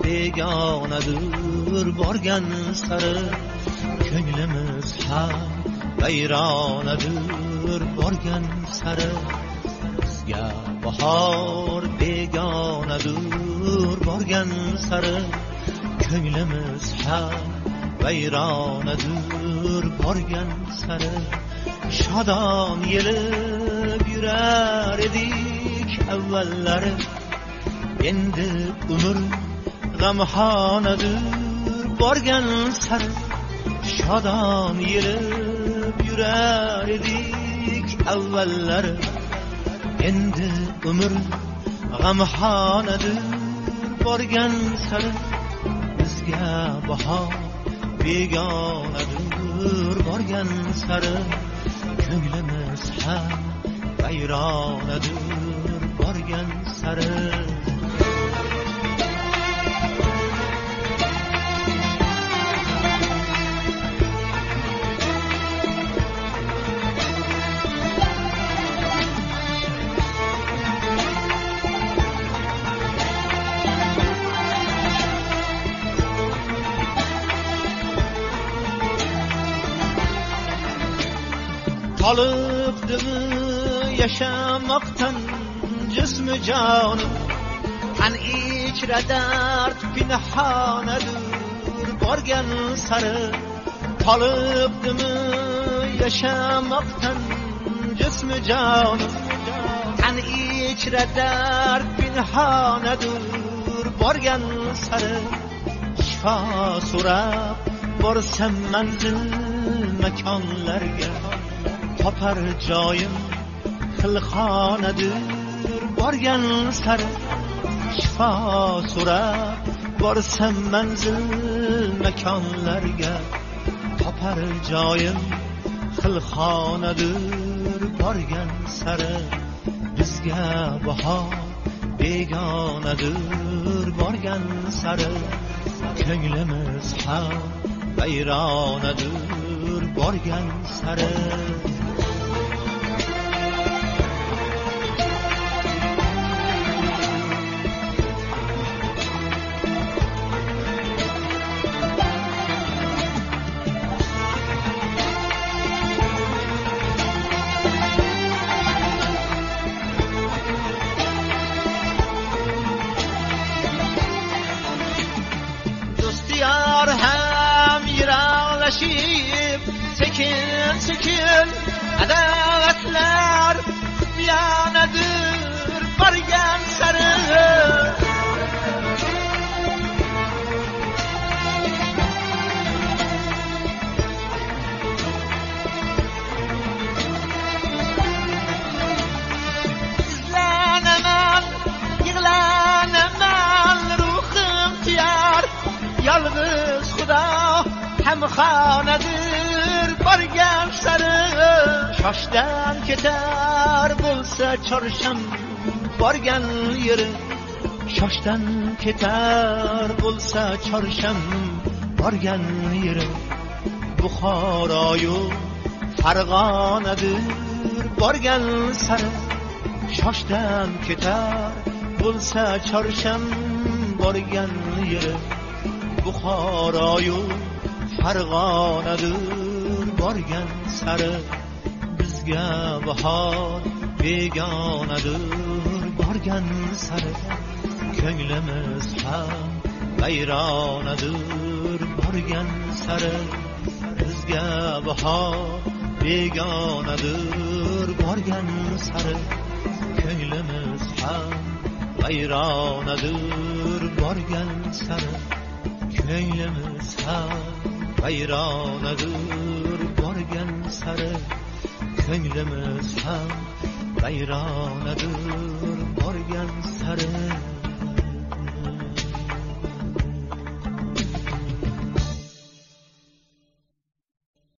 begonadir borgan sari ko'nglimiz ham vayronadir borgan sari bizga bahor begonadir borgan sari ko'nglimiz ham vayronadir borgan sari shodon yelib yurar edik avvallari endi umr g'amxonadir borgan sari shodon yelib yurar edik avvallari endi umr g'amxonadir borgan sari bizga bahor begonadir borgan sari ko'nglimiz ham vayronadir borgan sari Tolibdimi yaşamaktan cismi canım Tan içre dert pinhanadır borgan sarı Tolibdimi yaşamaktan cismi canım Tan içre dert pinhanadır borgan sarı Şifa so'rab borsam manzil makonlarga topar joyim xilxonadir borgan sari shifo so'rab borsam manzil makonlarga topar joyim xilxonadir borgan sari bizga bahor begonadir borgan sari ko'nglimiz ham vayronadir borgan sari Sekin sekin adaletler xiyanadır borgan sari Sizlanaman, yig'lanaman ruhim tiyar yolg'iz Xudo hamxonadir borgan sari shoshdan ketar bo'lsa chorsham borgan yeri shoshdan ketar bo'lsa chorsham borgan yeri Buxoroyu Farg'onadir borgan sari shoshdan ketar bo'lsa chorsham borgan yeri Buxoroyu Farg'onadir borgan sari bizga bahor begonadir borgan sari ko'nglimiz ham vayronadir borgan sari bizga bahor begonadir borgan sari ko'nglimiz ham vayronadir borgan sari ko'nglimiz ham vayronadir borgan sari ko'nglimiz ham vayronadir borgan sari